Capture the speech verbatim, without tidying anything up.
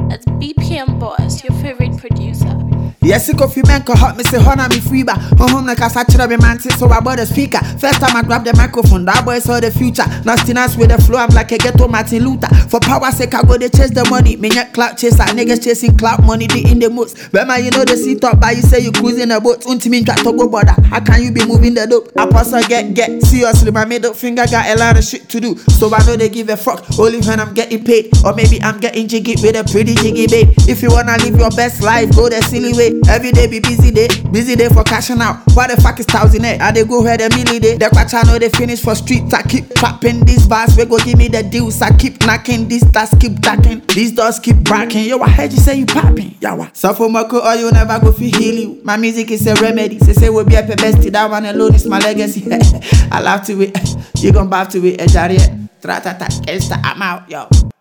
That's B P M Boss, your favorite producer. Yes, if you men can hot me say honor me free ba. Home like I sat to be man so I bought the speaker. First time I grabbed the microphone, that boy saw the future. Nastiness with the flow, I'm like a ghetto Martin Luther. For power sake, I go they chase the money. Me not clout chaser, niggas chasing clout money, they in the most. But man, you know the seat up by you say you cruising a boat. Unti mean try to go border. How can you be moving the dope? I pass or get get. Seriously, my middle finger got a lot of shit to do. So I know they give a fuck only when I'm getting paid. Or maybe I'm getting jiggy with a pretty jiggy babe. If you wanna live your best life, go the silly way. Every day be busy day, busy day for cashing out. What the fuck is thousand eight? I they go where the milli day. The quacha know they finish for streets. I keep trapping these bars. We go give me the deals. I keep knocking these stars keep jacking. These doors keep breaking. Yo, I heard you say you popping. Yawa. Suffer Moko or you never go feel heal you. My music is a remedy. Say say we'll be up a bestie. That one alone is my legacy. I love to it. You gon' bath to it. A jariet. Tratata. I'm out, yo.